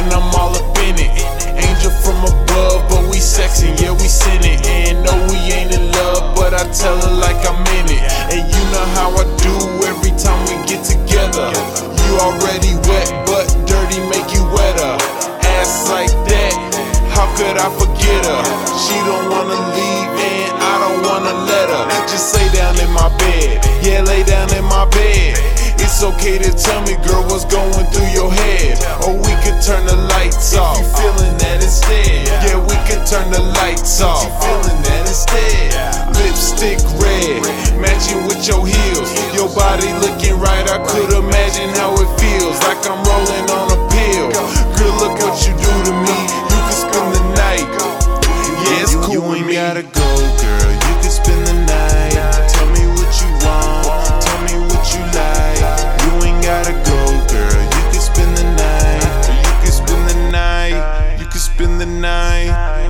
and I'm all up in it. Angel from above, but we sexy, yeah, we sinning. And no, we ain't in love, but I tell her like I'm in it. And you know how I do every time we get together. You already wet, but dirty make you wetter. Ass like that, how could I forget her? She don't wanna leave and I don't wanna let her. Just lay down in my bed, yeah, lay down in my bed. It's okay to tell me, girl, what's going through your head. Or we could turn the lights off. You feeling that instead? Yeah, we could turn the lights off. You feeling that instead? Lipstick red, matching with your heels. Your body looking right, I could imagine how it feels. Like I'm rolling on a pill. Girl, look what you do to me. You can spend the night. Yeah, it's cool. You ain't gotta go, girl. You can spend the night. Tell me what you want. Tell me what you like. You ain't gotta go, girl. You can spend the night. You can spend the night. You can spend the night.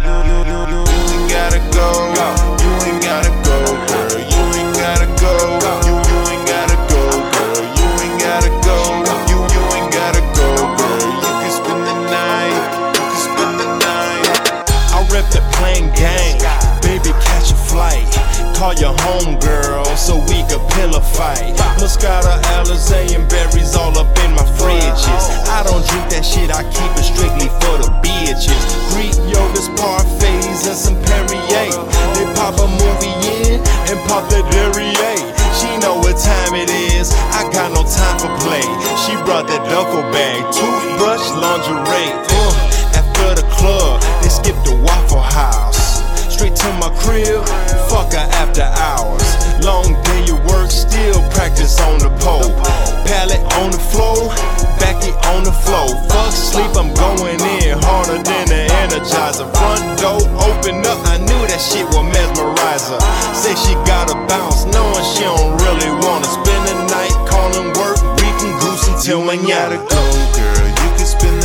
You ain't gotta go. You ain't gotta go, girl. You ain't gotta go. You ain't gotta go, girl. You ain't gotta go. You ain't gotta go, girl. You can spend the night. You can spend the night. I rep the plain gang, baby, catch a flight. Call your home girl so we could pillow fight. Moscato, Alizé, and berries all up in my fridges. I don't drink that shit, I keep it strictly for the bitches. Greek yogurts, parfaits, and some Perrier. They pop a movie in and pop the Derriere. She know what time it is, I got no time for play. She brought that duffel bag, toothbrush, lingerie. After the club, they skip the Waffle House. Straight to my crib, fuck her after hours. Long day at work, still practice on the pole. Pallet on the floor, backy on the floor. Fuck sleep, I'm going in harder than the Energizer. Front door open up, I knew that shit would mesmerize her. Say she gotta bounce, knowing she don't really wanna spend the night. Calling work, we can goose until You ain't manana. gotta go, girl. You can spend the